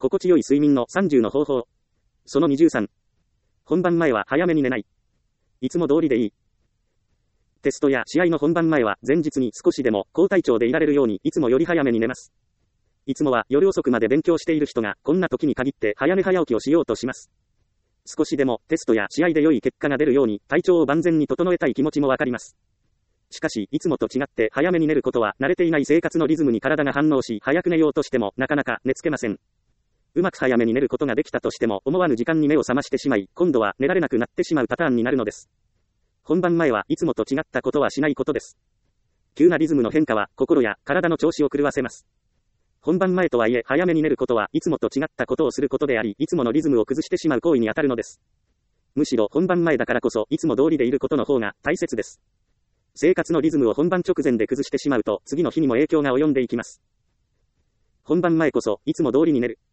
心地よい睡眠の30の方法。その23。本番前は早めに寝ない。いつも通りでいい。テストや試合の本番前は前日に少しでも高体調でいられるようにいつもより早めに寝ます。いつもは夜遅くまで勉強している人がこんな時に限って早寝早起きをしようとします。少しでもテストや試合で良い結果が出るように体調を万全に整えたい気持ちもわかります。しかしいつもと違って早めに寝ることは慣れていない生活のリズムに体が反応し早く寝ようとしてもなかなか寝つけません。うまく早めに寝ることができたとしても思わぬ時間に目を覚ましてしまい今度は寝られなくなってしまうパターンになるのです。本番前はいつもと違ったことはしないことです。急なリズムの変化は心や体の調子を狂わせます。本番前とはいえ早めに寝ることはいつもと違ったことをすることでありいつものリズムを崩してしまう行為にあたるのです。むしろ本番前だからこそいつも通りでいることの方が大切です。生活のリズムを本番直前で崩してしまうと次の日にも影響が及んでいきます。本番前こそいつも通りに寝る。